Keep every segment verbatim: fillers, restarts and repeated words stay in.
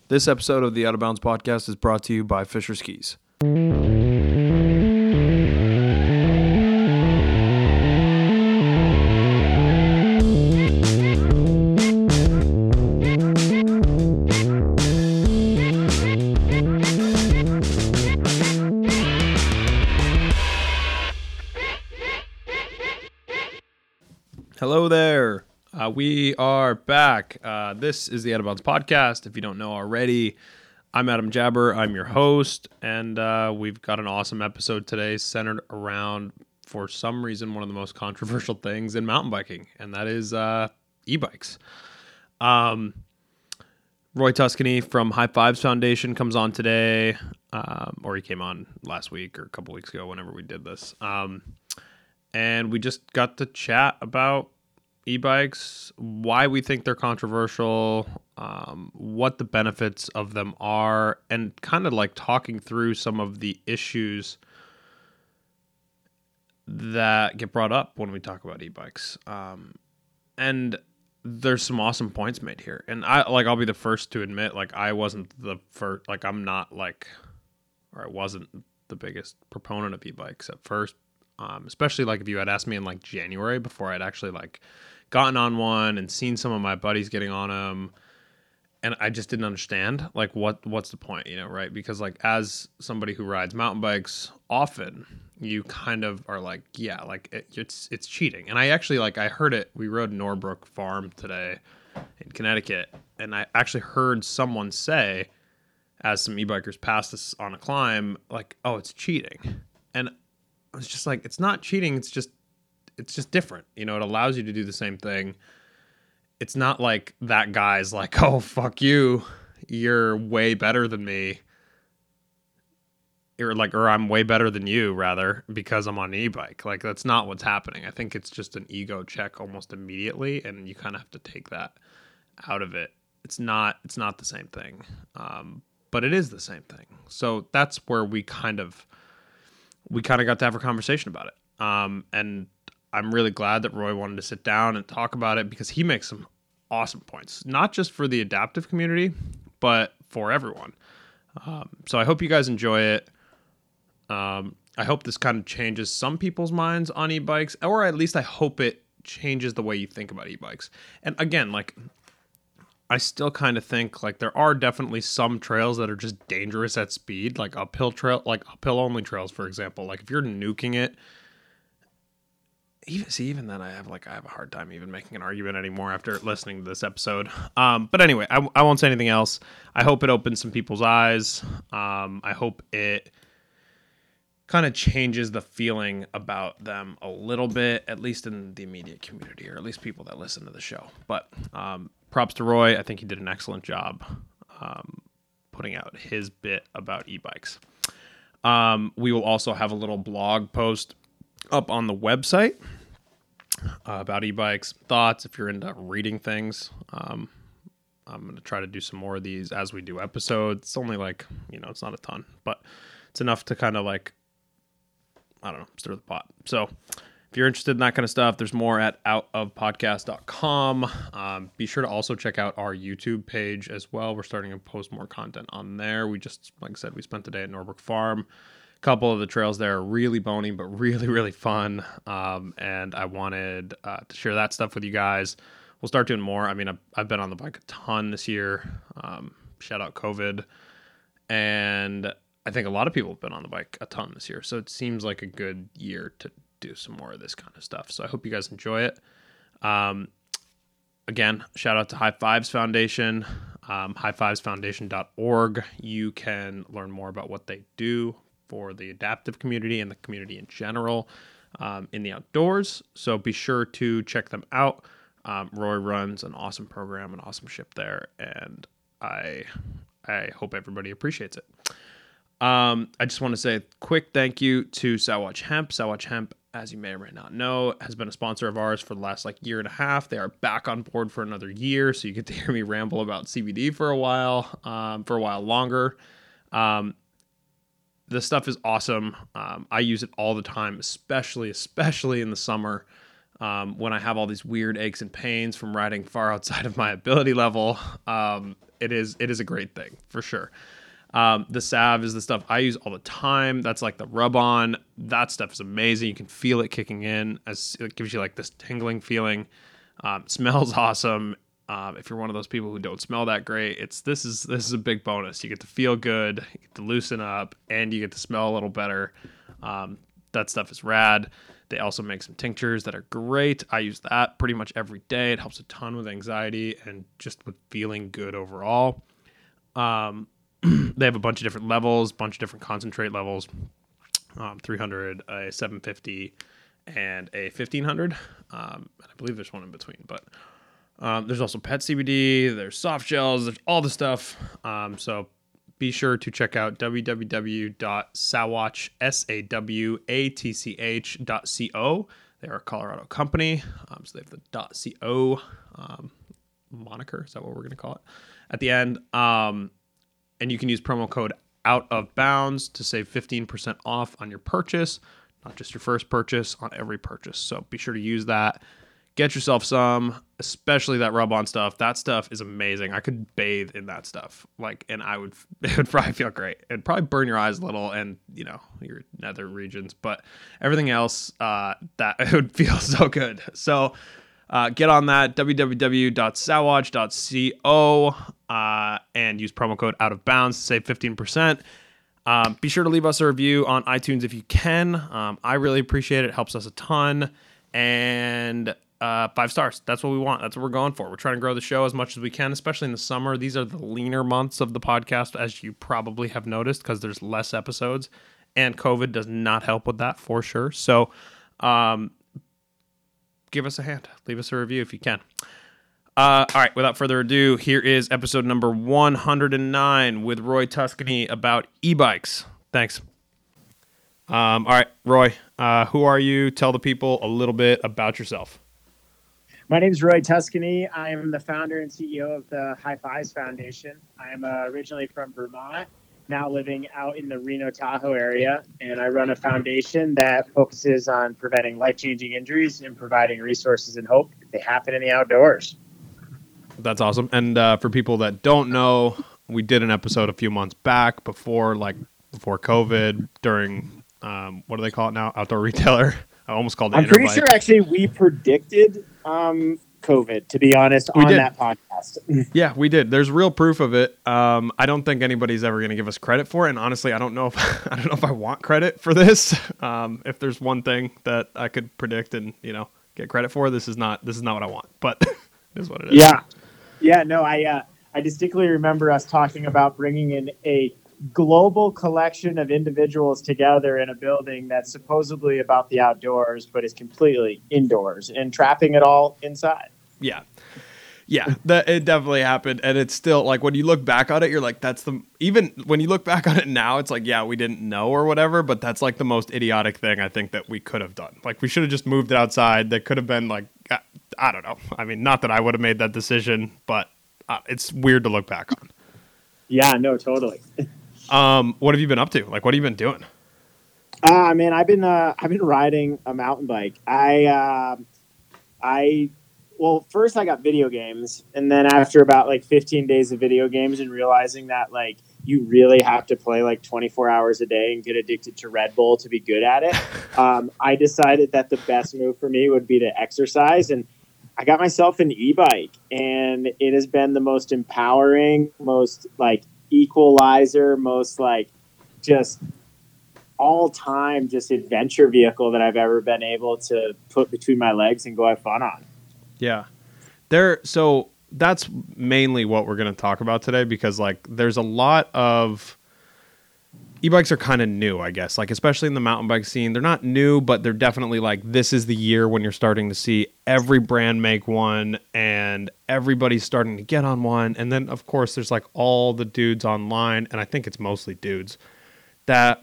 This episode of the Out of Bounds podcast is brought to you by Fisher Skis. Hello there. Uh, we are back. Uh, this is the Out of Bounds podcast. If you don't know already, I'm Adam Jabber. I'm your host, and uh, we've got an awesome episode today centered around, for some reason, one of the most controversial things in mountain biking, and that is uh, e-bikes. Um, Roy Tuscany from High Fives Foundation comes on today, um, or he came on last week or a couple weeks ago, whenever we did this. Um, and we just got to chat about e-bikes, why we think they're controversial, um, what the benefits of them are, and kind of like talking through some of the issues that get brought up when we talk about e-bikes. Um, and there's some awesome points made here. And I like, I'll be the first to admit, like, I wasn't the first, like, I'm not like, or I wasn't the biggest proponent of e-bikes at first. Um, especially like if you had asked me in like January before I'd actually like gotten on one and seen some of my buddies getting on them, and I just didn't understand like what what's the point, you know, right? Because like as somebody who rides mountain bikes often, you kind of are like, yeah, like it, it's it's cheating. And I actually like I heard it. We rode Norbrook Farm today in Connecticut, and I actually heard someone say, as some e-bikers passed us on a climb, like, oh, it's cheating. And I was just like, it's not cheating. It's just, it's just different. You know, it allows you to do the same thing. It's not like that guy's like, oh, fuck you. You're way better than me. Or like, or I'm way better than you, rather, because I'm on an e-bike. Like, that's not what's happening. I think it's just an ego check almost immediately. And you kind of have to take that out of it. It's not, it's not the same thing. Um, but it is the same thing. So that's where we kind of, we kind of got to have a conversation about it. Um, and I'm really glad that Roy wanted to sit down and talk about it, because he makes some awesome points, not just for the adaptive community, but for everyone. Um, so I hope you guys enjoy it. Um, I hope this kind of changes some people's minds on e-bikes, or at least I hope it changes the way you think about e-bikes. And again, like, I still kind of think like there are definitely some trails that are just dangerous at speed, like uphill trail, like uphill only trails, for example. Like if you're nuking it, even see, even then I have like, I have a hard time even making an argument anymore after listening to this episode. Um, but anyway, I, I won't say anything else. I hope it opens some people's eyes. Um, I hope it kind of changes the feeling about them a little bit, at least in the immediate community, or at least people that listen to the show. But, um, props to Roy. I think he did an excellent job um, putting out his bit about e-bikes. Um, we will also have a little blog post up on the website uh, about e-bikes, thoughts, if you're into reading things. Um, I'm going to try to do some more of these as we do episodes. It's only like, you know, it's not a ton, but it's enough to kind of like, I don't know, stir the pot. So if you're interested in that kind of stuff, there's more at out of podcast dot com. Um, be sure to also check out our YouTube page as well. We're starting to post more content on there. We just, like I said, we spent the day at Norbrook Farm. A couple of the trails there are really bony, but really, really fun. Um, and I wanted uh, to share that stuff with you guys. We'll start doing more. I mean, I've, I've been on the bike a ton this year. Um, shout out COVID. And I think a lot of people have been on the bike a ton this year. So it seems like a good year to do some more of this kind of stuff. So I hope you guys enjoy it. Um, again, shout out to High Fives Foundation, um, high fives foundation dot org. You can learn more about what they do for the adaptive community and the community in general um, in the outdoors. So be sure to check them out. Um, Roy runs an awesome program, an awesome ship there, and I I hope everybody appreciates it. Um, I just want to say a quick thank you to Sowatch Hemp. Sowatch Hemp, as you may or may not know, has been a sponsor of ours for the last like year and a half. They are back on board for another year, so you get to hear me ramble about C B D for a while, um, for a while longer. Um, the stuff is awesome. Um, I use it all the time, especially, especially in the summer, um, when I have all these weird aches and pains from riding far outside of my ability level. Um, it is it is a great thing for sure. Um, the salve is the stuff I use all the time. That's like the rub on. That stuff is amazing. You can feel it kicking in as it gives you like this tingling feeling. Um, smells awesome. Um, if you're one of those people who don't smell that great, it's this is this is a big bonus. You get to feel good, you get to loosen up, and you get to smell a little better. Um, that stuff is rad. They also make some tinctures that are great. I use that pretty much every day. It helps a ton with anxiety and just with feeling good overall. Um, they have a bunch of different levels, bunch of different concentrate levels, um, three hundred, a seven fifty, and a fifteen hundred. Um, and I believe there's one in between, but um, there's also pet C B D, there's soft gels, there's all the stuff. Um, so be sure to check out w w w dot sawatch, S A W A T C H dot co. They're a Colorado company, um, so they have the .co um, moniker. Is that what we're going to call it? At the end. Um, and you can use promo code Out of Bounds to save fifteen percent off on your purchase, not just your first purchase, on every purchase. So be sure to use that. Get yourself some, especially that rub-on stuff. That stuff is amazing. I could bathe in that stuff, like, and I would, it would probably feel great. It'd probably burn your eyes a little, and you know your nether regions, but everything else, uh, that it would feel so good. So, uh, get on that w w w dot sawatch dot co uh, and use promo code Out of Bounds to save fifteen percent. Um, be sure to leave us a review on iTunes if you can. Um, I really appreciate it. It helps us a ton, and Uh, five stars. That's what we want. That's what we're going for. We're trying to grow the show as much as we can, especially in the summer. These are the leaner months of the podcast, as you probably have noticed, because there's less episodes, and COVID does not help with that for sure. So, um, give us a hand. Leave us a review if you can. Uh, all right. Without further ado, here is episode number one hundred nine with Roy Tuscany about e-bikes. Thanks. Um, all right, Roy, uh, who are you? Tell the people a little bit about yourself. My name is Roy Tuscany. I am the founder and C E O of the High Fives Foundation. I am uh, originally from Vermont, now living out in the Reno Tahoe area, and I run a foundation that focuses on preventing life-changing injuries and providing resources and hope if they happen in the outdoors. That's awesome. And uh, for people that don't know, we did an episode a few months back before, like before COVID, during um, what do they call it now? Outdoor Retailer. I almost called it. I'm pretty sure actually we predicted um, COVID, to be honest, we on did. that podcast. Yeah, we did. There's real proof of it. Um, I don't think anybody's ever going to give us credit for it, and honestly, I don't know if I don't know if I want credit for this. Um, if there's one thing that I could predict and you know get credit for, this is not this is not what I want. But it is what it is. Yeah, yeah. No, I uh, I distinctly remember us talking about bringing in a global collection of individuals together in a building that's supposedly about the outdoors, but is completely indoors, and trapping it all inside. Yeah. Yeah, that it definitely happened. And it's still like when you look back on it, you're like, that's the, even when you look back on it now, it's like, yeah, we didn't know or whatever, but that's like the most idiotic thing I think that we could have done. Like we should have just moved it outside. That could have been like, I, I don't know. I mean, not that I would have made that decision, but uh, it's weird to look back on. Yeah, no, totally. Um, what have you been up to? Like, what have you been doing? Uh, man, I've been, uh, I've been riding a mountain bike. I, uh, I, well, first I got video games, and then after about like fifteen days of video games and realizing that like you really have to play like twenty-four hours a day and get addicted to Red Bull to be good at it, um, I decided that the best move for me would be to exercise, and I got myself an e-bike, and it has been the most empowering, most like equalizer, most like just all time just adventure vehicle that I've ever been able to put between my legs and go have fun on. Yeah. There so that's mainly what we're going to talk about today, because like there's a lot of e-bikes are kind of new, I guess, like especially in the mountain bike scene. They're not new, but they're definitely like, this is the year when you're starting to see every brand make one and everybody's starting to get on one. And then of course there's like all the dudes online, and I think it's mostly dudes that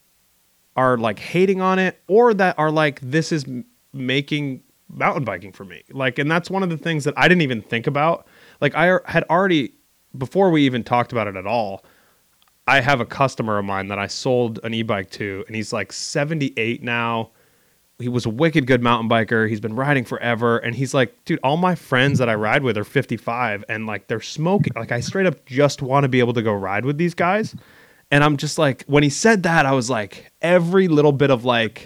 are like hating on it, or that are like, this is m- making mountain biking for me. Like, and that's one of the things that I didn't even think about. Like I had already, before we even talked about it at all, I have a customer of mine that I sold an e-bike to, and he's like seventy-eight now, he was a wicked good mountain biker. He's been riding forever. And he's like, dude, all my friends that I ride with are fifty-five and like they're smoking. Like I straight up just want to be able to go ride with these guys. And I'm just like, when he said that, I was like, every little bit of like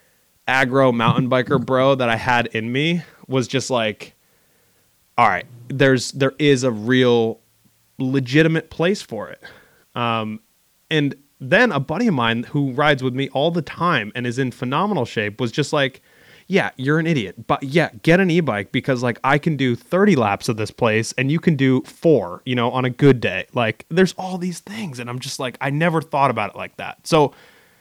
aggro mountain biker bro that I had in me was just like, all right, there's, there is a real legitimate place for it. Um, and then a buddy of mine who rides with me all the time and is in phenomenal shape was just like, yeah, you're an idiot, but yeah, get an e-bike because like I can do thirty laps of this place and you can do four, you know, on a good day. Like there's all these things. And I'm just like, I never thought about it like that. So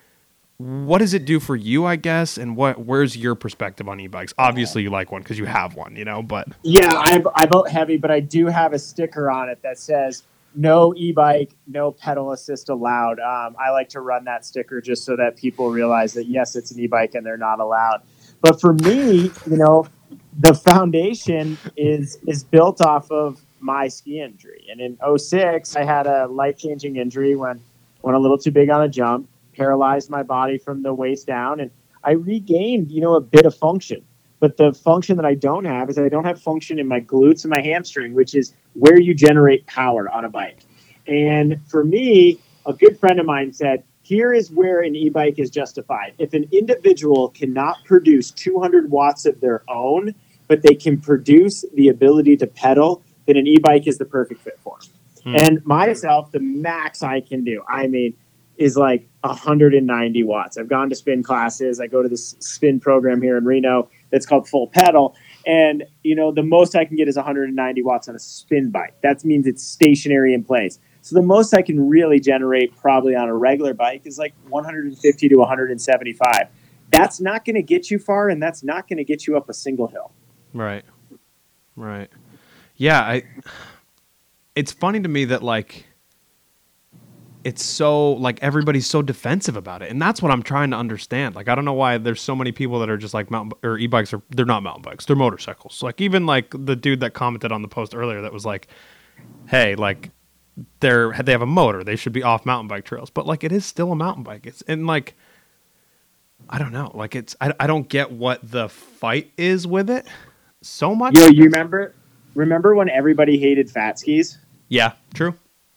what does it do for you, I guess? And what, where's your perspective on e-bikes? Obviously you like one because you have one, you know, but yeah, I, I vote heavy, but I do have a sticker on it that says no e-bike, no pedal assist allowed. Um, I like to run that sticker just so that people realize that yes, it's an e-bike and they're not allowed. But for me, you know, the foundation is is built off of my ski injury. And in oh six, I had a life-changing injury when went a little too big on a jump, paralyzed my body from the waist down, and I regained, you know, a bit of function. But the function that I don't have is I don't have function in my glutes and my hamstring, which is where you generate power on a bike. And for me, a good friend of mine said, here is where an e-bike is justified. If an individual cannot produce two hundred watts of their own, but they can produce the ability to pedal, then an e-bike is the perfect fit for them. Hmm. And myself, the max I can do, I mean, is like one hundred ninety watts. I've gone to spin classes. I go to this spin program here in Reno that's called Full Pedal. And, you know, the most I can get is one hundred ninety watts on a spin bike. That means it's stationary in place. So the most I can really generate probably on a regular bike is like one hundred fifty to one hundred seventy-five. That's not going to get you far, and that's not going to get you up a single hill. Right. Right. Yeah. I, it's funny to me that like, it's so like everybody's so defensive about it. And that's what I'm trying to understand. Like, I don't know why there's so many people that are just like mountain or e-bikes are, they're not mountain bikes. They're motorcycles. Like even like the dude that commented on the post earlier that was like, hey, like they're, they have a motor. They should be off mountain bike trails, but like, it is still a mountain bike. It's and like, I don't know. Like it's, I, I don't get what the fight is with it so much. Yo, you remember, remember when everybody hated fat skis? Yeah, true.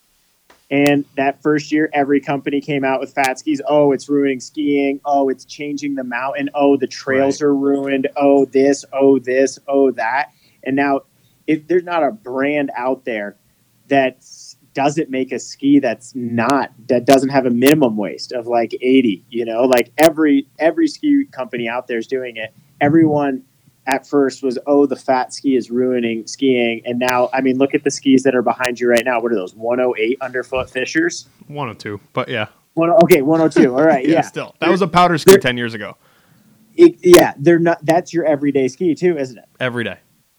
And that first year, every company came out with fat skis. Oh, it's ruining skiing. Oh, it's changing the mountain. Oh, the trails right. are ruined. Oh, this, oh, this, oh, that. And now if there's not a brand out there that doesn't make a ski that's not, that doesn't have a minimum waist of like eighty, you know, like every, every ski company out there is doing it. Everyone at first was, oh, the fat ski is ruining skiing. And now, I mean, look at the skis that are behind you right now. What are those, one oh eight underfoot Fishers? one oh two, but yeah. One, okay, one oh two. All right, yeah. yeah. Still, that was a powder ski ten years ago. It, yeah, they're not. That's your everyday ski too, isn't it? Every day.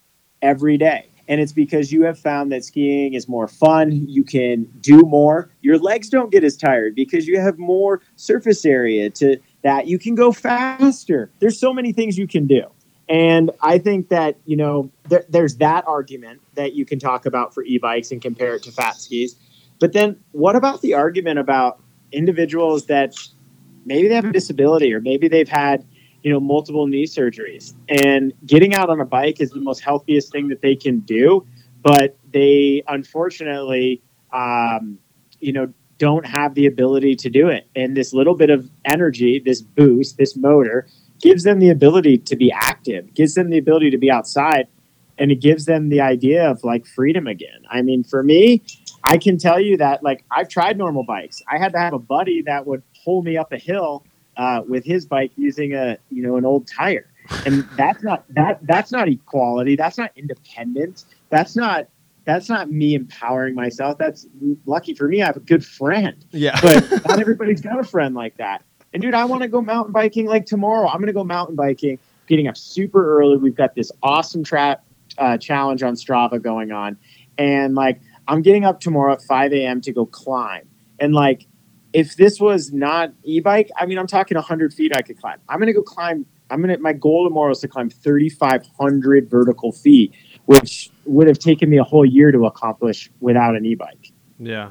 Every day. And it's because you have found that skiing is more fun. You can do more. Your legs don't get as tired because you have more surface area to that. You can go faster. There's so many things you can do. And I think that, you know, there, there's that argument that you can talk about for e-bikes and compare it to fat skis. But then what about the argument about individuals that maybe they have a disability or maybe they've had, you know, multiple knee surgeries and getting out on a bike is the most healthiest thing that they can do. But they unfortunately, um, you know, don't have the ability to do it. And this little bit of energy, this boost, this motor gives them the ability to be active, gives them the ability to be outside, and it gives them the idea of like freedom again. I mean, for me, I can tell you that like I've tried normal bikes. I had to have a buddy that would pull me up a hill uh, with his bike using a, you know, an old tire. And that's not, that that's not equality. That's not independence. That's not, that's not me empowering myself. That's lucky for me. I have a good friend. Yeah. But not everybody's got a friend like that. And dude, I want to go mountain biking like tomorrow. I'm going to go mountain biking, getting up super early. We've got this awesome trap uh, challenge on Strava going on. And like, I'm getting up tomorrow at five a.m. to go climb. And like, if this was not e-bike, I mean, I'm talking one hundred feet I could climb. I'm going to go climb. I'm going to, my goal tomorrow is to climb thirty-five hundred vertical feet, which would have taken me a whole year to accomplish without an e-bike. Yeah.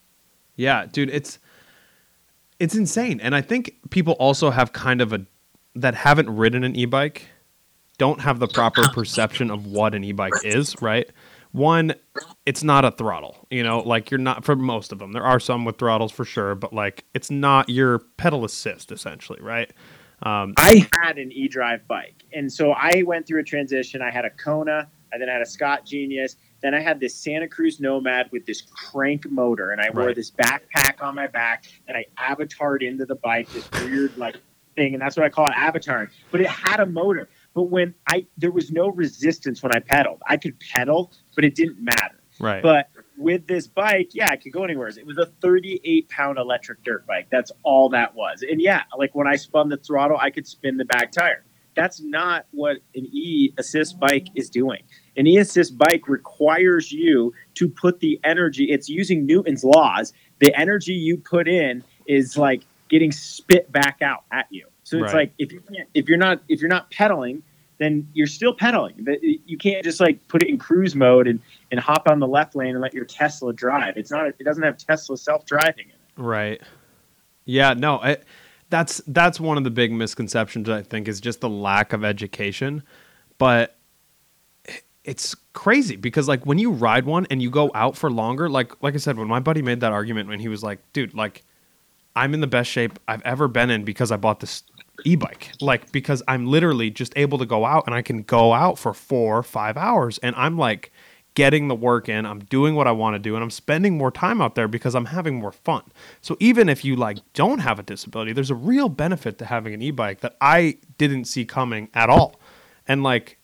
Yeah, dude, it's, It's insane. And I think people also have kind of a that haven't ridden an e-bike don't have the proper perception of what an e-bike is, right? One, it's not a throttle, you know, like you're not, for most of them. There are some with throttles for sure, but like it's not your pedal assist essentially, right? Um, I had an e-drive bike, and so I went through a transition. I had a Kona, and then I had a Scott Genius. Then I had this Santa Cruz Nomad with this crank motor, and I wore right. this backpack on my back, and I avatared into the bike, this weird like thing, and that's what I call it, avatar. But it had a motor. But when I there was no resistance when I pedaled. I could pedal, but it didn't matter. Right. But with this bike, yeah, I could go anywhere. It was a thirty-eight pound electric dirt bike. That's all that was. And yeah, like when I spun the throttle, I could spin the back tire. That's not what an e-assist bike is doing. An e-assist bike requires you to put the energy. It's using Newton's laws. The energy you put in is like getting spit back out at you. So it's right. like if you can't, if you're not if you're not pedaling, then you're still pedaling. You can't just like put it in cruise mode and, and hop on the left lane and let your Tesla drive. It's not. It doesn't have Tesla self-driving in it. Right. Yeah. No. It, that's that's one of the big misconceptions I think is just the lack of education. But it's crazy because like when you ride one and you go out for longer, like like I said, when my buddy made that argument when he was like, dude, like I'm in the best shape I've ever been in because I bought this e-bike, like because I'm literally just able to go out and I can go out for four or five hours and I'm like getting the work in, I'm doing what I want to do, and I'm spending more time out there because I'm having more fun. So even if you like don't have a disability, there's a real benefit to having an e-bike that I didn't see coming at all. And like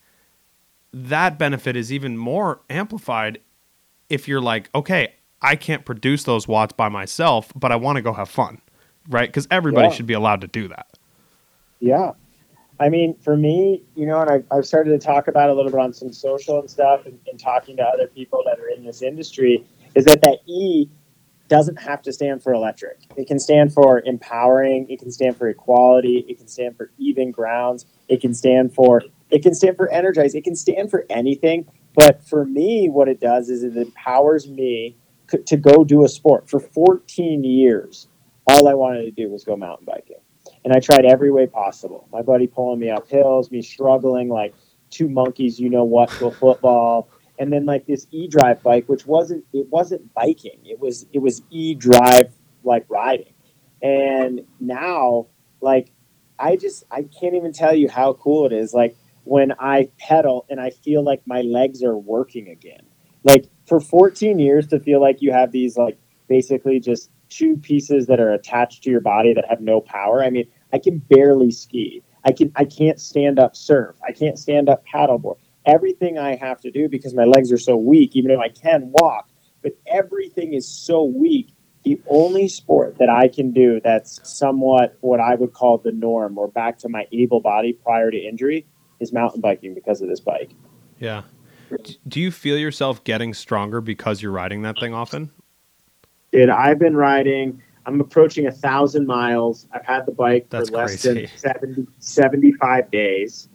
that benefit is even more amplified if you're like, okay, I can't produce those watts by myself, but I want to go have fun, right? Because everybody yeah. should be allowed to do that. Yeah. I mean, for me, you know, and I've, I've started to talk about it a little bit on some social and stuff and, and talking to other people that are in this industry, is that that E doesn't have to stand for electric. It can stand for empowering. It can stand for equality. It can stand for even grounds. It can stand for, it can stand for energize. It can stand for anything. But for me, what it does is it empowers me to go do a sport. For fourteen years, all I wanted to do was go mountain biking. And I tried every way possible. My buddy pulling me up hills, me struggling like two monkeys, you know what, to a football. And then like this e-drive bike, which wasn't, it wasn't biking. It was, it was e-drive like riding. And now like, I just, I can't even tell you how cool it is. Like when I pedal and I feel like my legs are working again, like for fourteen years to feel like you have these like basically just two pieces that are attached to your body that have no power. I mean, I can barely ski. I can I can't stand up surf. I can't stand up paddleboard. Everything I have to do because my legs are so weak, even though I can walk, but everything is so weak. The only sport that I can do that's somewhat what I would call the norm or back to my able body prior to injury is mountain biking because of this bike. Yeah. Do you feel yourself getting stronger because you're riding that thing often? Dude, I've been riding. I'm approaching a thousand miles. I've had the bike That's for less crazy. than seventy, seventy-five days.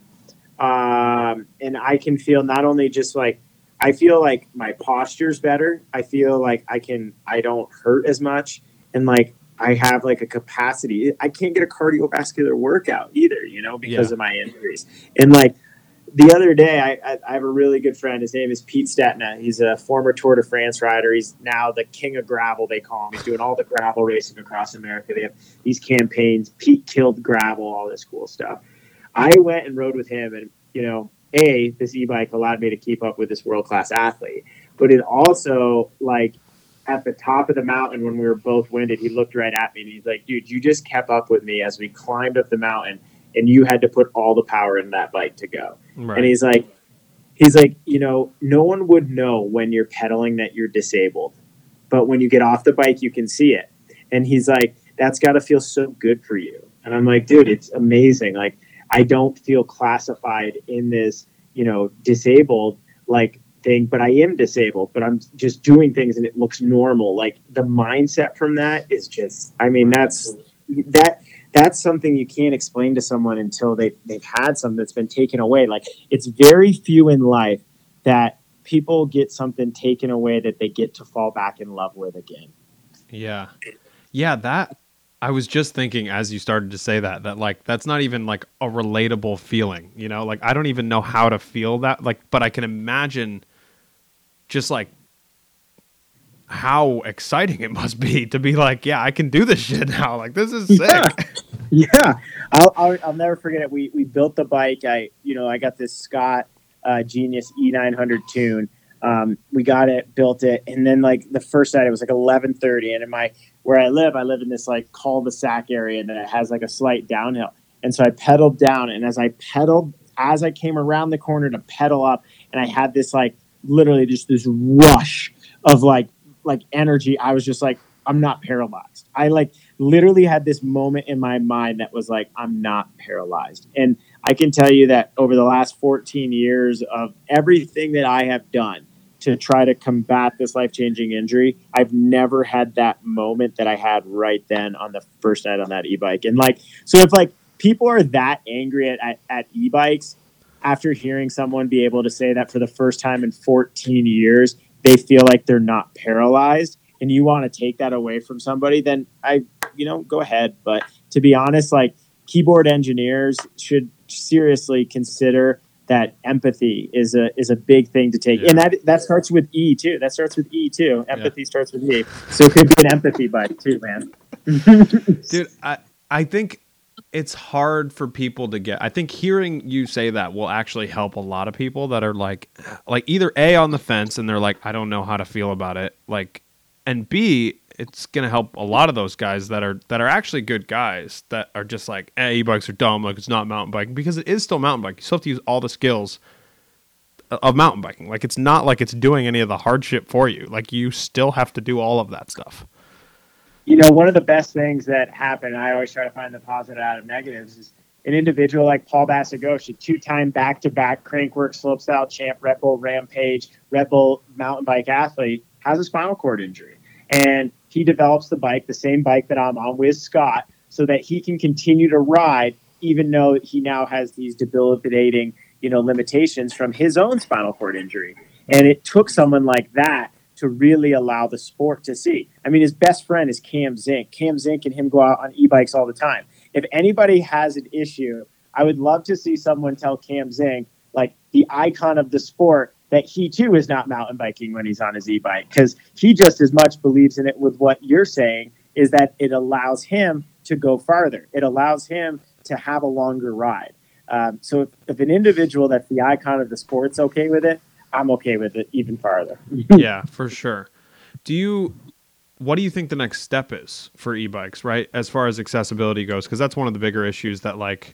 Um, and I can feel not only just like, I feel like my posture's better. I feel like I can, I don't hurt as much. And like, I have like a capacity. I can't get a cardiovascular workout either, you know, because yeah. of my injuries. And like, the other day, I, I, I have a really good friend. His name is Pete Stetna. He's a former Tour de France rider. He's now the king of gravel, they call him. He's doing all the gravel racing across America. They have these campaigns. Pete killed gravel, all this cool stuff. I went and rode with him, and, you know, A, this e-bike allowed me to keep up with this world-class athlete. But it also, like, at the top of the mountain when we were both winded, he looked right at me, and he's like, dude, you just kept up with me as we climbed up the mountain, and you had to put all the power in that bike to go. Right. And he's like, he's like, you know, no one would know when you're pedaling that you're disabled, but when you get off the bike, you can see it. And he's like, that's got to feel so good for you. And I'm like, dude, it's amazing. Like, I don't feel classified in this, you know, disabled like thing, but I am disabled, but I'm just doing things and it looks normal. Like the mindset from that is just, I mean, that's that. That's something you can't explain to someone until they, they've had something that's been taken away. Like, it's very few in life that people get something taken away that they get to fall back in love with again. Yeah. Yeah, that I was just thinking as you started to say that, that like, that's not even like a relatable feeling, you know, like I don't even know how to feel that, like, but I can imagine just like how exciting it must be to be like, yeah, I can do this shit now. Like, this is sick. Yeah. yeah. I'll, I'll, I'll never forget it. We, we built the bike. I, you know, I got this Scott uh, Genius E nine hundred tune. Um, we got it, built it. And then like the first night it was like eleven thirty. And in my, where I live, I live in this like cul-de-sac area that has like a slight downhill. And so I pedaled down, and as I pedaled, as I came around the corner to pedal up, and I had this like literally just this rush of like, like energy. I was just like, I'm not paralyzed. I like literally had this moment in my mind that was like, I'm not paralyzed. And I can tell you that over the last fourteen years of everything that I have done to try to combat this life-changing injury, I've never had that moment that I had right then on the first night on that e-bike. And like, so if like people are that angry at, at, at e-bikes after hearing someone be able to say that for the first time in fourteen years, they feel like they're not paralyzed, and you want to take that away from somebody, then I, you know, go ahead. But to be honest, like keyboard engineers should seriously consider that empathy is a is a big thing to take. Yeah. And that that starts with E too. That starts with E too. Empathy yeah. starts with E. So it could be an empathy bike too, man. Dude, I, I think it's hard for people to get. I think hearing you say that will actually help a lot of people that are like like either A, on the fence and they're like, I don't know how to feel about it. Like, and B, it's going to help a lot of those guys that are that are actually good guys that are just like, eh, e-bikes are dumb, like it's not mountain biking, because it is still mountain biking. You still have to use all the skills of mountain biking. Like, it's not like it's doing any of the hardship for you. Like, you still have to do all of that stuff. You know, one of the best things that happened, I always try to find the positive out of negatives, is an individual like Paul Basagoshi, two-time back-to-back Crankworx slopestyle champ, Red Bull Rampage, Red Bull mountain bike athlete, has a spinal cord injury. And he develops the bike, the same bike that I'm on with Scott, so that he can continue to ride, even though he now has these debilitating, you know, limitations from his own spinal cord injury. And it took someone like that to really allow the sport to see. I mean, his best friend is Cam Zink. Cam Zink and him go out on e-bikes all the time. If anybody has an issue, I would love to see someone tell Cam Zink, like the icon of the sport, that he too is not mountain biking when he's on his e-bike, because he just as much believes in it with what you're saying, is that it allows him to go farther. It allows him to have a longer ride. Um, so if, if an individual that's the icon of the sport's okay with it, I'm okay with it even farther. Yeah, for sure. Do you, what do you think the next step is for e-bikes, right? As far as accessibility goes, because that's one of the bigger issues that like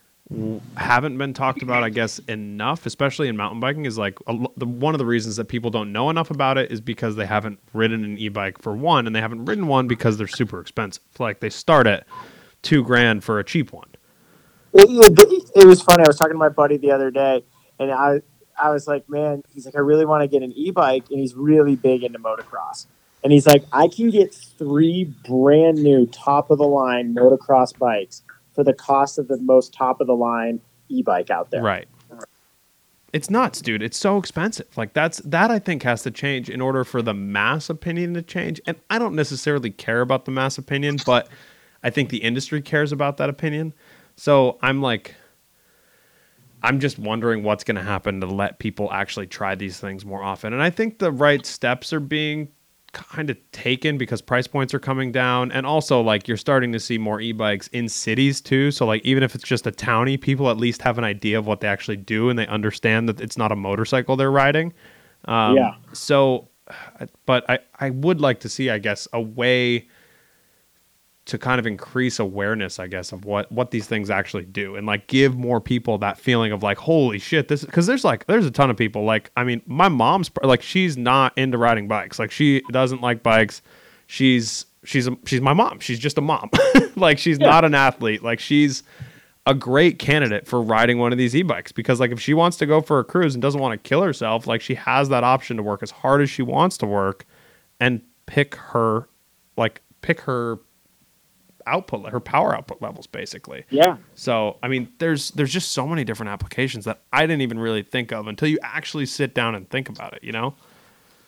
haven't been talked about, I guess, enough, especially in mountain biking, is like a, the, one of the reasons that people don't know enough about it is because they haven't ridden an e-bike for one, and they haven't ridden one because they're super expensive. Like they start at two grand for a cheap one. It, it, it was funny. I was talking to my buddy the other day, and I I was like, man, he's like, I really want to get an e-bike, and he's really big into motocross. And he's like, I can get three brand new top of the line motocross bikes for the cost of the most top of the line e-bike out there. Right. It's nuts, dude. It's so expensive. Like that's, that I think has to change in order for the mass opinion to change. And I don't necessarily care about the mass opinion, but I think the industry cares about that opinion. So I'm like, I'm just wondering what's going to happen to let people actually try these things more often. And I think the right steps are being kind of taken because price points are coming down, and also like you're starting to see more e-bikes in cities too, so like even if it's just a townie, people at least have an idea of what they actually do and they understand that it's not a motorcycle they're riding. Um, yeah. So, but I, I would like to see, I guess, a way to kind of increase awareness, I guess, of what, what these things actually do, and like give more people that feeling of like, holy shit, this, because there's like, there's a ton of people, like, I mean, my mom's like, she's not into riding bikes. Like she doesn't like bikes. She's, she's, a, she's my mom. She's just a mom. Like she's yeah. not an athlete. Like she's a great candidate for riding one of these e-bikes, because like if she wants to go for a cruise and doesn't want to kill herself, like she has that option to work as hard as she wants to work and pick her, like pick her output, her power output levels, basically. Yeah. So I mean, there's there's just so many different applications that I didn't even really think of until you actually sit down and think about it, you know?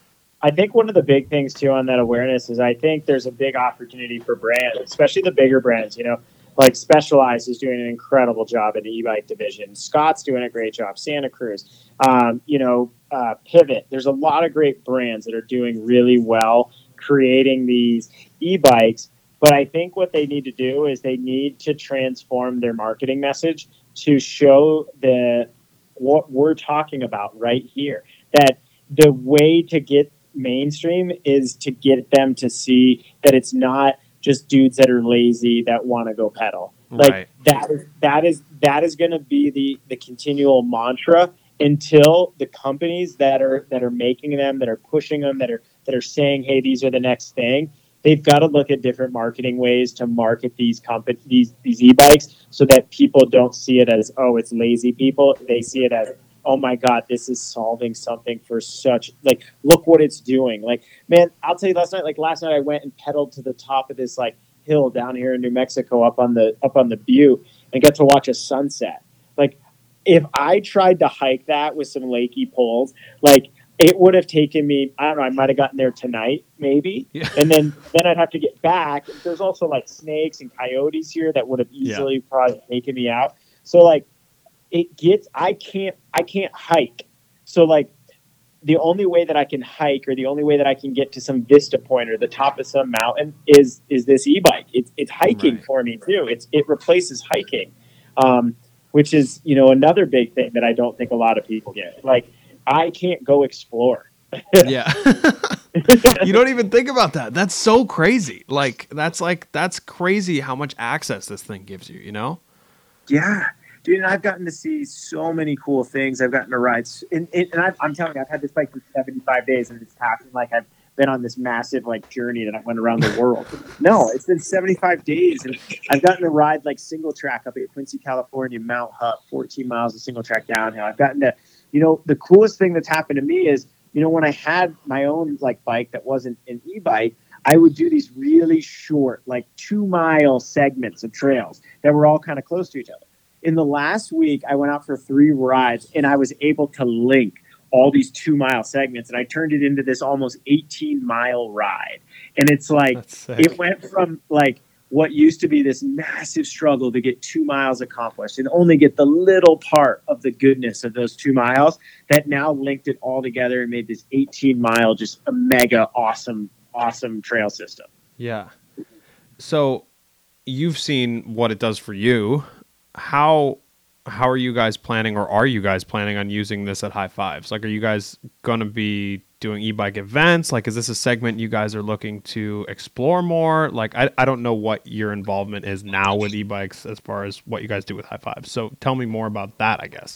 I think one of the big things too on that awareness is I think there's a big opportunity for brands, especially the bigger brands, you know, like Specialized is doing an incredible job in the e-bike division. Scott's doing a great job. Santa Cruz, um, you know, uh, Pivot. There's a lot of great brands that are doing really well creating these e-bikes. But I think what they need to do is they need to transform their marketing message to show the what we're talking about right here. That the way to get mainstream is to get them to see that it's not just dudes that are lazy that want to go pedal. Like right. that is that is that is going to be the the continual mantra until the companies that are that are making them, that are pushing them, that are that are saying, hey, these are the next thing. They've got to look at different marketing ways to market these company these these e-bikes so that people don't see it as, oh, it's lazy people. They see it as, oh my God, this is solving something for such, like, look what it's doing. Like, man, I'll tell you last night, like last night I went and pedaled to the top of this like hill down here in New Mexico up on the up on the Butte and got to watch a sunset. Like, if I tried to hike that with some Lakey poles, like, it would have taken me, I don't know, I might have gotten there tonight, maybe. Yeah. And then, then I'd have to get back. There's also like snakes and coyotes here that would have easily yeah. probably taken me out. So like it gets, I can't, I can't hike. So like the only way that I can hike or the only way that I can get to some vista point or the top of some mountain is, is this e-bike. It's, it's hiking right. for me too. It's, it replaces hiking, um, which is, you know, another big thing that I don't think a lot of people get. Like, I can't go explore. Yeah. You don't even think about that. That's so crazy. Like, that's like, that's crazy how much access this thing gives you, you know? Yeah. Dude, and I've gotten to see so many cool things. I've gotten to ride. And, and I've, I'm telling you, I've had this bike for seventy-five days, and it's happening like I've been on this massive, like, journey that I went around the world. No, it's been seventy-five days. And I've gotten to ride, like, single track up at Quincy, California, Mount Hutt, fourteen miles of single track downhill. I've gotten to, you know, the coolest thing that's happened to me is, you know, when I had my own like bike that wasn't an e-bike, I would do these really short, like two mile segments of trails that were all kind of close to each other. In the last week, I went out for three rides and I was able to link all these two mile segments and I turned it into this almost eighteen mile ride. And it's like, it went from like what used to be this massive struggle to get two miles accomplished and only get the little part of the goodness of those two miles that now linked it all together and made this eighteen mile, just a mega awesome, awesome trail system. Yeah. So you've seen what it does for you. How, how are you guys planning, or are you guys planning on using this at High Fives? Like, are you guys going to be doing e-bike events? Like, is this a segment you guys are looking to explore more? Like, I, I don't know what your involvement is now with e-bikes as far as what you guys do with High Fives. So tell me more about that, I guess.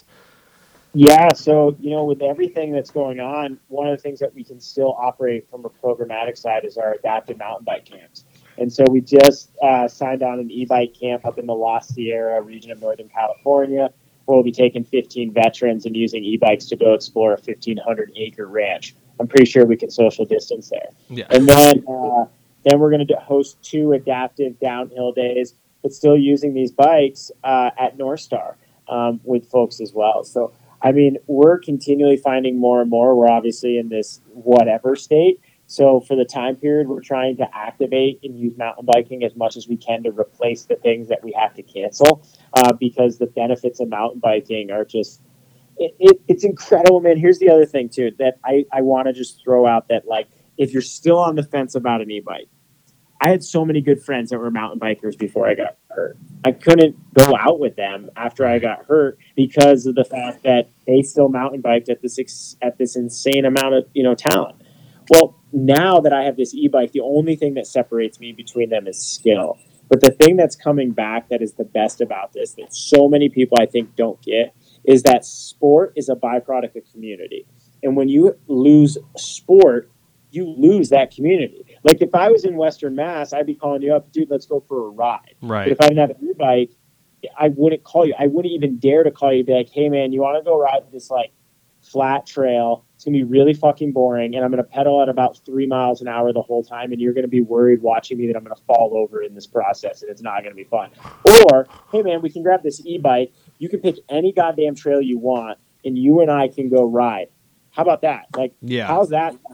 Yeah. So, you know, with everything that's going on, one of the things that we can still operate from a programmatic side is our adaptive mountain bike camps. And so we just uh, signed on an e-bike camp up in the La Sierra region of Northern California, where we'll be taking fifteen veterans and using e-bikes to go explore a fifteen hundred acre ranch. I'm pretty sure we can social distance there. Yeah. And then uh, then we're going to host two adaptive downhill days, but still using these bikes uh, at North Star um, with folks as well. So, I mean, we're continually finding more and more. We're obviously in this whatever state. So for the time period, we're trying to activate and use mountain biking as much as we can to replace the things that we have to cancel uh, because the benefits of mountain biking are just, it, it, it's incredible, man. Here's the other thing, too, that I, I want to just throw out that, like, if you're still on the fence about an e-bike, I had so many good friends that were mountain bikers before I got hurt. I couldn't go out with them after I got hurt because of the fact that they still mountain biked at this ex- at this insane amount of, you know, talent. Well, now that I have this e-bike, the only thing that separates me between them is skill. But the thing that's coming back that is the best about this, that so many people I think don't get, is that sport is a byproduct of community. And when you lose sport, you lose that community. Like if I was in Western Mass, I'd be calling you up, dude, let's go for a ride. Right. But if I didn't have an e-bike, I wouldn't call you. I wouldn't even dare to call you, be like, hey man, you want to go ride this like flat trail? It's going to be really fucking boring, and I'm going to pedal at about three miles an hour the whole time, and you're going to be worried watching me that I'm going to fall over in this process, and it's not going to be fun. Or, hey, man, we can grab this e-bike. You can pick any goddamn trail you want, and you and I can go ride. How about that? Like, yeah. How's that sound?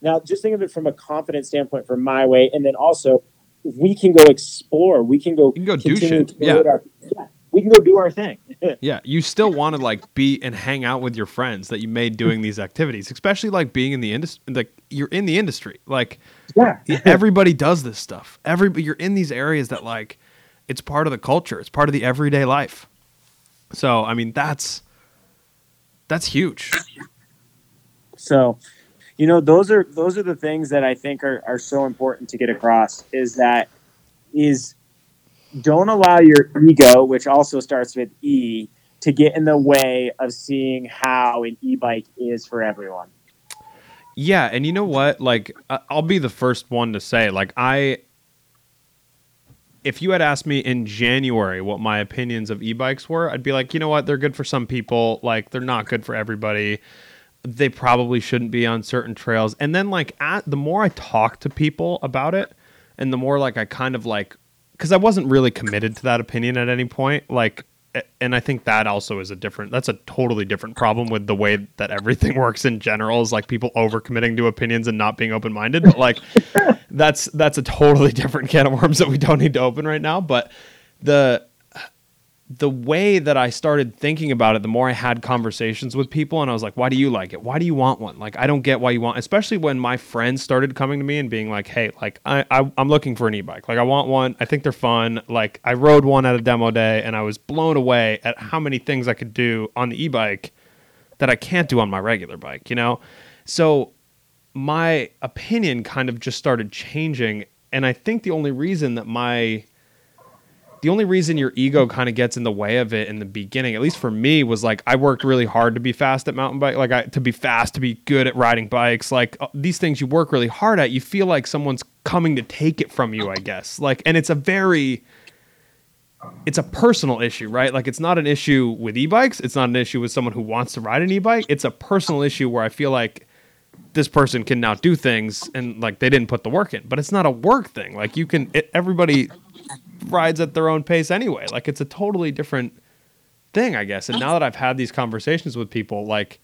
Now, just think of it from a confidence standpoint for my way, and then also we can go explore. We can go. You can go do shit. Yeah. Our, yeah. We can go do our thing. Yeah, you still want to like be and hang out with your friends that you made doing these activities, especially like being in the industry. Like you're in the industry. Like yeah. everybody does this stuff. Everybody, you're in these areas that like it's part of the culture. It's part of the everyday life. So I mean, that's that's huge. So. You know, those are those are the things that I think are, are so important to get across is that is don't allow your ego, which also starts with E, to get in the way of seeing how an e-bike is for everyone. Yeah, and you know what? Like, I'll be the first one to say, like, I, if you had asked me in January what my opinions of e-bikes were, I'd be like, you know what? They're good for some people. Like, they're not good for everybody. They probably shouldn't be on certain trails. And then like at, the more I talk to people about it and the more like I kind of like, cause I wasn't really committed to that opinion at any point. Like, and I think that also is a different, that's a totally different problem with the way that everything works in general is like people overcommitting to opinions and not being open-minded. But like, that's, that's a totally different can of worms that we don't need to open right now. But the, the way that I started thinking about it, the more I had conversations with people and I was like, why do you like it? Why do you want one? Like, I don't get why you want, especially when my friends started coming to me and being like, hey, like I, I I'm looking for an e-bike. Like I want one. I think they're fun. Like I rode one at a demo day and I was blown away at how many things I could do on the e-bike that I can't do on my regular bike, you know? So my opinion kind of just started changing. And I think the only reason that my, The only reason your ego kind of gets in the way of it in the beginning, at least for me, was like I worked really hard to be fast at mountain bike, like I, to be fast, to be good at riding bikes. Like uh, these things you work really hard at, you feel like someone's coming to take it from you, I guess. Like, and it's a very, it's a personal issue, right? Like it's not an issue with e-bikes. It's not an issue with someone who wants to ride an e-bike. It's a personal issue where I feel like this person can now do things and like they didn't put the work in, but it's not a work thing. Like you can, it, everybody rides at their own pace anyway. Like it's a totally different thing, I guess. And now that I've had these conversations with people, like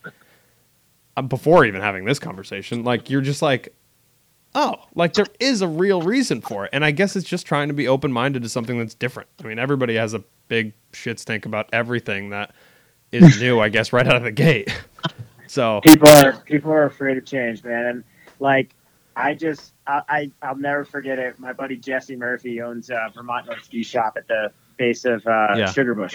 uh, before even having this conversation, like you're just like, oh, like there is a real reason for it. And I guess it's just trying to be open-minded to something that's different. I mean, everybody has a big shit stink about everything that is new, I guess, right out of the gate. So people are, people are afraid of change, man. And like, I just, I, I, I'll never forget it. My buddy Jesse Murphy owns a Vermont North Ski Shop at the base of uh, yeah. Sugarbush.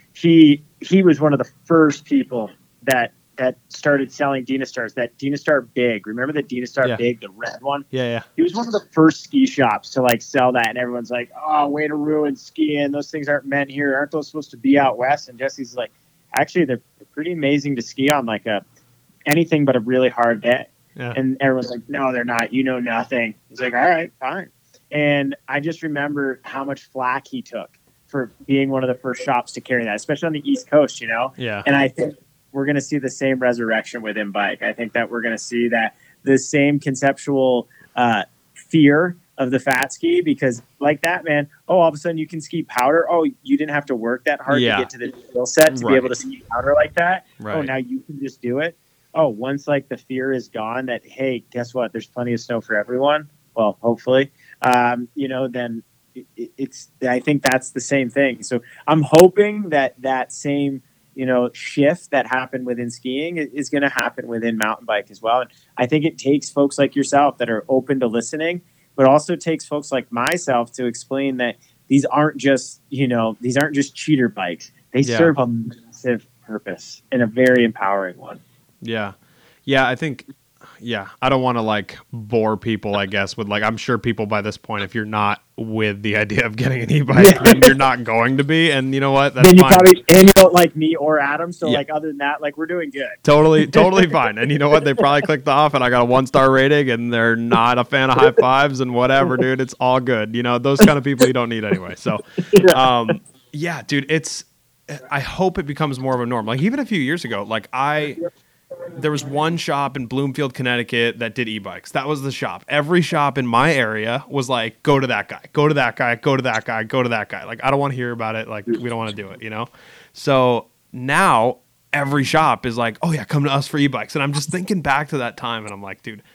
He he was one of the first people that that started selling Dynastars. That Dynastar Big, remember the Dynastar yeah. Big, the red one? Yeah, yeah. He was one of the first ski shops to like sell that, and everyone's like, "Oh, way to ruin skiing! Those things aren't meant here. Aren't those supposed to be out west?" And Jesse's like, "Actually, they're pretty amazing to ski on like a anything but a really hard day." Yeah. And everyone's like, no, they're not. You know nothing. He's like, all right, fine. And I just remember how much flack he took for being one of the first shops to carry that, especially on the East Coast, you know? Yeah. And I think we're going to see the same resurrection with M-Bike. I think that we're going to see that the same conceptual uh, fear of the fat ski because like that, man, oh, all of a sudden you can ski powder. Oh, you didn't have to work that hard yeah. to get to the skill set to right. be able to ski powder like that. Right. Oh, now you can just do it. Oh, once like the fear is gone that, hey, guess what? There's plenty of snow for everyone. Well, hopefully, um, you know, then it, it's, I think that's the same thing. So I'm hoping that that same, you know, shift that happened within skiing is going to happen within mountain bike as well. And I think it takes folks like yourself that are open to listening, but also takes folks like myself to explain that these aren't just, you know, these aren't just cheater bikes. They yeah. serve a massive purpose and a very empowering one. Yeah. Yeah, I think, yeah, I don't want to like bore people, I guess, with like, I'm sure people by this point, if you're not with the idea of getting an e-bike, yeah. then you're not going to be. And you know what? That's then you fine. Probably, and you don't like me or Adam. So yeah. like, other than that, like we're doing good. Totally, totally fine. And you know what? They probably clicked off and I got a one star rating and they're not a fan of high fives and whatever, dude. It's all good. You know, those kind of people you don't need anyway. So, um, yeah, dude, it's, I hope it becomes more of a norm. Like even a few years ago, like I, there was one shop in Bloomfield, Connecticut that did e-bikes. That was the shop. Every shop in my area was like, go to that guy, go to that guy, go to that guy, go to that guy. Like, I don't want to hear about it. Like, we don't want to do it, you know? So now every shop is like, oh yeah, come to us for e-bikes. And I'm just thinking back to that time and I'm like, dude,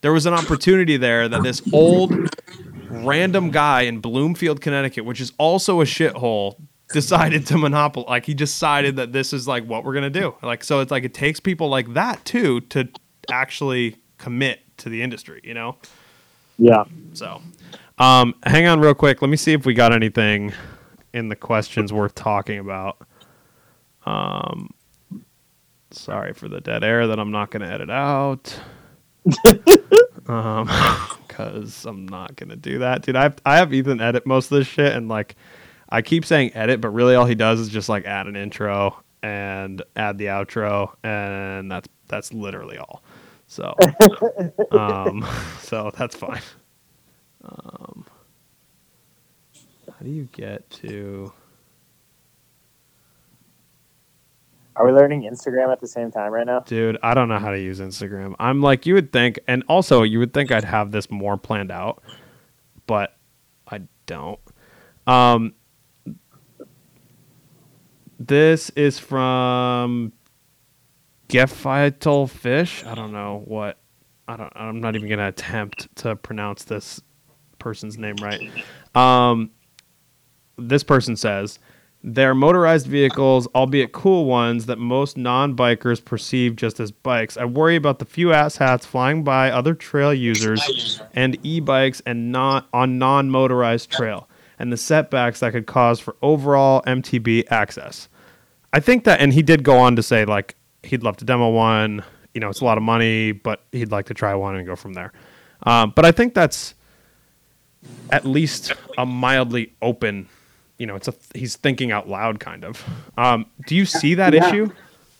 there was an opportunity there that this old random guy in Bloomfield, Connecticut, which is also a shithole, decided to monopolize. Like he decided that this is like what we're gonna do. Like so, it's like it takes people like that too to actually commit to the industry. You know? Yeah. So, um, hang on real quick. Let me see if we got anything in the questions worth talking about. Um, sorry for the dead air that I'm not gonna edit out. um, because I'm not gonna do that, dude. I have, I have Ethan edit most of this shit, and like. I keep saying edit, but really all he does is just like add an intro and add the outro, and that's that's literally all. So, um, so that's fine. Um, how do you get to? Are we learning Instagram at the same time right now? Dude, I don't know how to use Instagram. I'm like, you would think, and also you would think I'd have this more planned out, but I don't. Um. This is from Gefitel Fish. I don't know what. I don't. I'm not even gonna attempt to pronounce this person's name right. Um, this person says they're motorized vehicles, albeit cool ones that most non-bikers perceive just as bikes. I worry about the few asshats flying by other trail users and e-bikes and not on non-motorized trail, and the setbacks that could cause for overall M T B access. I think that, and he did go on to say, like, he'd love to demo one. You know, it's a lot of money, but he'd like to try one and go from there. Um, but I think that's at least a mildly open, you know, it's a he's thinking out loud kind of. Um, do you see that yeah. issue?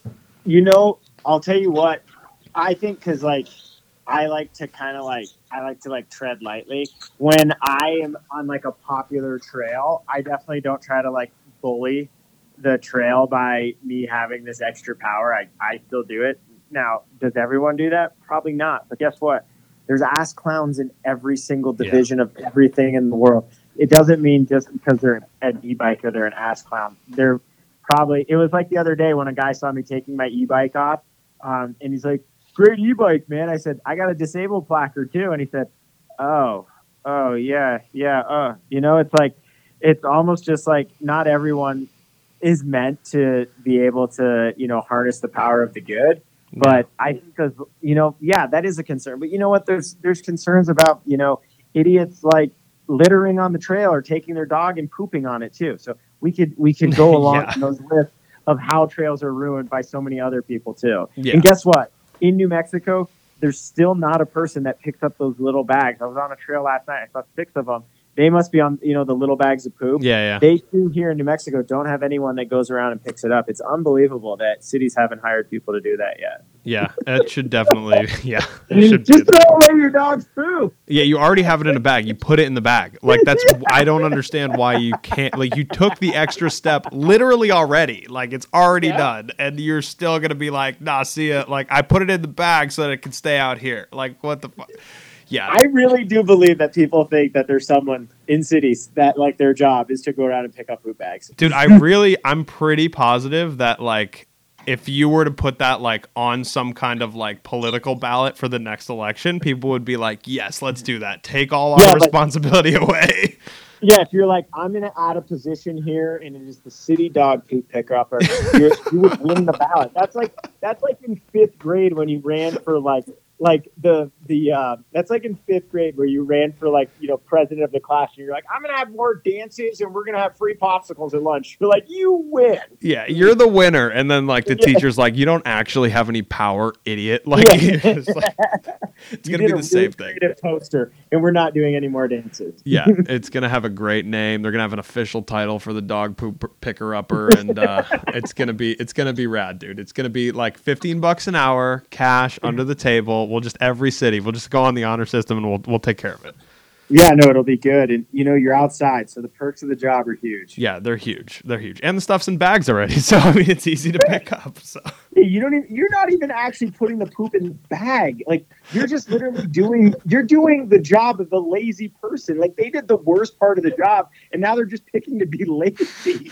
You know, I'll tell you what, I think because, like, I like to kind of, like, I like to, like, tread lightly. When I am on, like, a popular trail, I definitely don't try to, like, bully the trail by me having this extra power. I, I still do it. Now, does everyone do that? Probably not. But guess what? There's ass clowns in every single division yeah. of everything in the world. It doesn't mean just because they're an e-bike or they're an ass clown. They're probably, it was like the other day when a guy saw me taking my e-bike off, um, and he's like, great e-bike, man. I said, I got a disabled placard too. And he said, oh, oh, yeah, yeah. Uh. You know, it's like, it's almost just like not everyone is meant to be able to, you know, harness the power of the good. Yeah. But I think, because, you know, yeah, that is a concern. But you know what? There's there's concerns about, you know, idiots like littering on the trail or taking their dog and pooping on it too. So we could we could go along yeah. those lists of how trails are ruined by so many other people too. Yeah. And guess what? In New Mexico, there's still not a person that picks up those little bags. I was on a trail last night. I saw six of them. They must be on, you know, the little bags of poop. Yeah, yeah. They too here in New Mexico don't have anyone that goes around and picks it up. It's unbelievable that cities haven't hired people to do that yet. Yeah, it should definitely. Yeah, it should just throw away your dog's poop. Yeah, you already have it in a bag. You put it in the bag. Like that's. I don't understand why you can't. Like you took the extra step literally already. Like it's already yeah. done, and you're still gonna be like, nah, see ya. Like I put it in the bag so that it can stay out here. Like what the fuck. Yeah, I really do believe that people think that there's someone in cities that like their job is to go around and pick up poop bags. Dude, I really, I'm pretty positive that like if you were to put that like on some kind of like political ballot for the next election, people would be like, yes, let's do that. Take all our yeah, responsibility but, away. Yeah, if you're like, I'm going to add a position here and it is the city dog poop picker, or you would win the ballot. That's like, that's like in fifth grade when you ran for like, like the the uh, that's like in fifth grade where you ran for like, you know, president of the class and you're like, I'm gonna have more dances and we're gonna have free popsicles at lunch. You're like, you win. Yeah, you're the winner. And then like the yeah. teacher's like, you don't actually have any power, idiot. Like, yeah. it's, like it's gonna be the really same thing. Poster, and we're not doing any more dances. Yeah, it's gonna have a great name. They're gonna have an official title for the dog poop picker upper, and uh, it's gonna be it's gonna be rad, dude. It's gonna be like fifteen bucks an hour, cash under the table. We'll just every city. We'll just go on the honor system and we'll we'll take care of it. Yeah, no, it'll be good. And you know, you're outside, so the perks of the job are huge. Yeah, they're huge. They're huge. And the stuff's in bags already. So I mean it's easy to pick up. So yeah, you don't even you're not even actually putting the poop in the bag. Like you're just literally doing you're doing the job of the lazy person. Like they did the worst part of the job and now they're just picking to be lazy.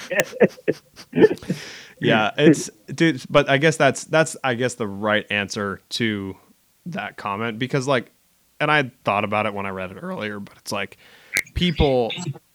Yeah, it's dude, but I guess that's that's I guess the right answer to that comment, because like and I thought about it when I read it earlier, but it's like people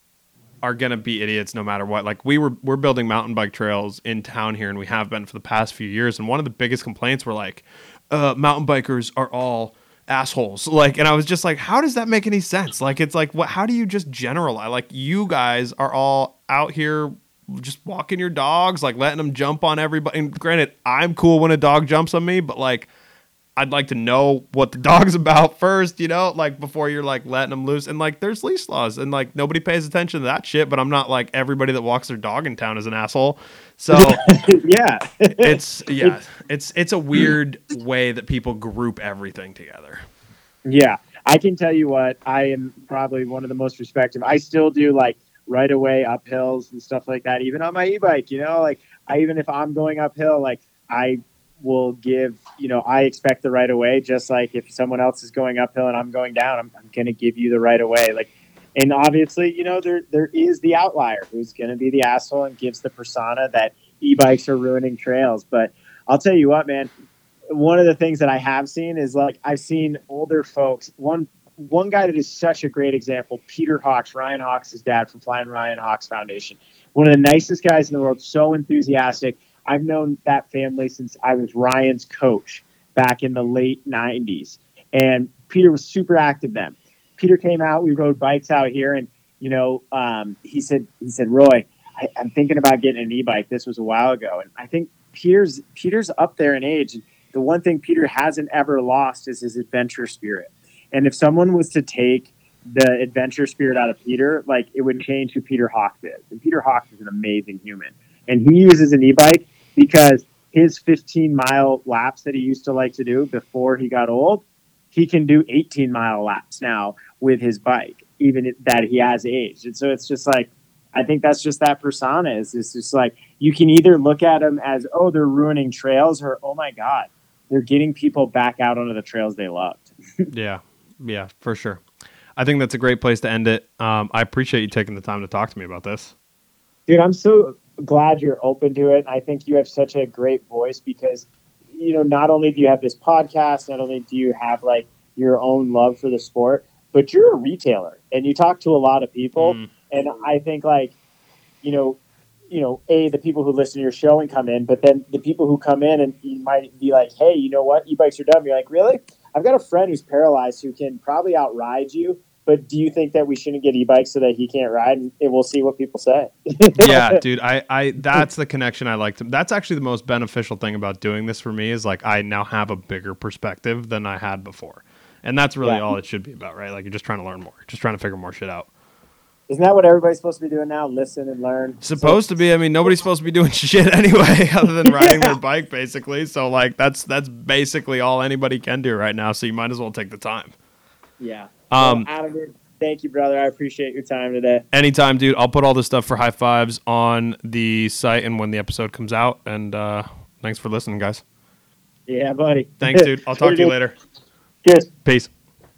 are going to be idiots no matter what. Like we were, we're building mountain bike trails in town here, and we have been for the past few years. And one of the biggest complaints were like, uh, mountain bikers are all assholes. Like, and I was just like, how does that make any sense? Like, it's like, what, how do you just generalize? Like, you guys are all out here just walking your dogs, like letting them jump on everybody. And granted, I'm cool when a dog jumps on me, but like, I'd like to know what the dog's about first, you know, like before you're like letting them loose. And like, there's leash laws, and like nobody pays attention to that shit. But I'm not like everybody that walks their dog in town is an asshole. So yeah, it's yeah, it's it's a weird way that people group everything together. Yeah, I can tell you what, I am probably one of the most respected. I still do like right away uphills and stuff like that, even on my e-bike. You know, like I even if I'm going uphill, like I will give, you know, I expect the right of way, just like if someone else is going uphill and I'm going down, I'm, I'm going to give you the right of way. Like, and obviously, you know, there there is the outlier who's going to be the asshole and gives the persona that e-bikes are ruining trails. But I'll tell you what, man, one of the things that I have seen is like I've seen older folks. One one guy that is such a great example, Peter Hawks, Ryan Hawks' dad from Flying Ryan Hawks Foundation. One of the nicest guys in the world, so enthusiastic. I've known that family since I was Ryan's coach back in the late nineties. And Peter was super active then. Peter came out, we rode bikes out here, and, you know, um, he said, he said, Roy, I, I'm thinking about getting an e-bike. This was a while ago. And I think Peter's, Peter's up there in age. And the one thing Peter hasn't ever lost is his adventure spirit. And if someone was to take the adventure spirit out of Peter, like it would change who Peter Hawks is. And Peter Hawks is an amazing human. And he uses an e-bike because his fifteen mile laps that he used to like to do before he got old, he can do eighteen mile laps now with his bike, even that he has aged. And so it's just like, I think that's just that persona is it's just like, you can either look at them as, oh, they're ruining trails, or, oh my God, they're getting people back out onto the trails they loved. Yeah. Yeah, for sure. I think that's a great place to end it. Um, I appreciate you taking the time to talk to me about this. Dude, I'm so glad you're open to it. I think you have such a great voice because, you know, not only do you have this podcast, not only do you have like your own love for the sport, but you're a retailer and you talk to a lot of people. Mm. And I think like, you know, you know, A, the people who listen to your show and come in, but then the people who come in and you might be like, hey, you know what? E-bikes are dumb. You're like, really? I've got a friend who's paralyzed who can probably outride you. But do you think that we shouldn't get e-bikes so that he can't ride? And we'll see what people say. Yeah, dude, I, I, that's the connection I like to. That's actually the most beneficial thing about doing this for me is like, I now have a bigger perspective than I had before. And that's really yeah. all it should be about, right? Like you're just trying to learn more, just trying to figure more shit out. Isn't that what everybody's supposed to be doing now? Listen and learn. Supposed so, to be. I mean, nobody's supposed to be doing shit anyway, other than riding yeah. their bike, basically. So like, that's, that's basically all anybody can do right now. So you might as well take the time. Yeah. Um, well, Adam, thank you, brother. I appreciate your time today. Anytime, dude. I'll put all this stuff for High Fives on the site and when the episode comes out. And uh, thanks for listening, guys. Yeah, buddy. Thanks, dude. I'll talk to you later. Cheers. Peace.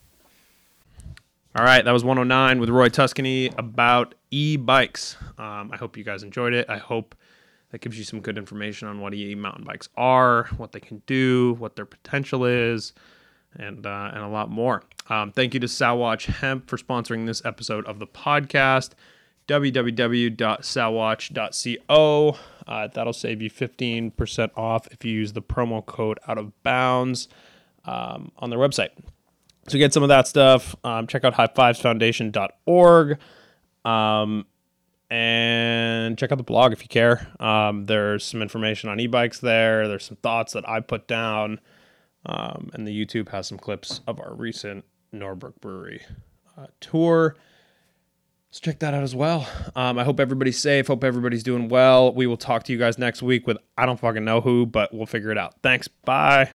All right, that was one oh nine with Roy Tuscany about e-bikes. Um, I hope you guys enjoyed it. I hope that gives you some good information on what e-mountain bikes are, what they can do, what their potential is, and uh, and a lot more. Um, thank you to Salwatch Hemp for sponsoring this episode of the podcast. w w w dot salwatch dot co. Uh, that'll save you fifteen percent off if you use the promo code Out of Bounds um, on their website. So get some of that stuff. Um, check out high fives foundation dot org. Um, and check out the blog if you care. Um, there's some information on e-bikes there. There's some thoughts that I put down. Um, and the YouTube has some clips of our recent Norbrook Brewery uh, tour. So check that out as well. Um, I hope everybody's safe. Hope everybody's doing well. We will talk to you guys next week with I don't fucking know who, but we'll figure it out. Thanks. Bye.